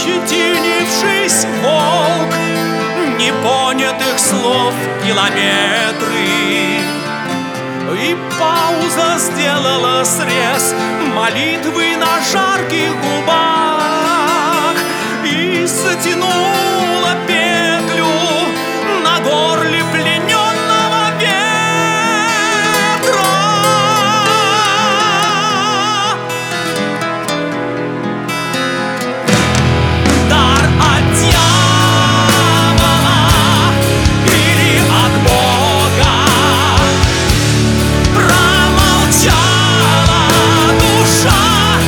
ощетинившись волк, непонятых слов километры. И пауза сделала срез молитвы на жарких губах и затянула петлю на горле плененного ветра. Дар от дьявола или от Бога, промолчала душа,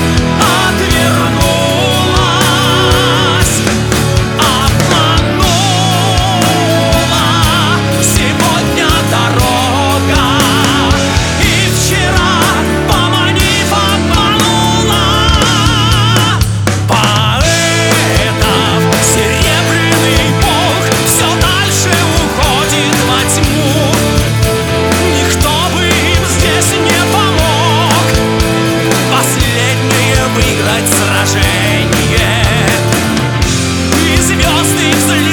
отвернулась, обманула сегодня дорога, и вчера, поманив, обманула. Поэтов серебряный бог все дальше уходит во тьму. Никто бы им здесь не помог последнее выиграть сражение. И звезды взлетят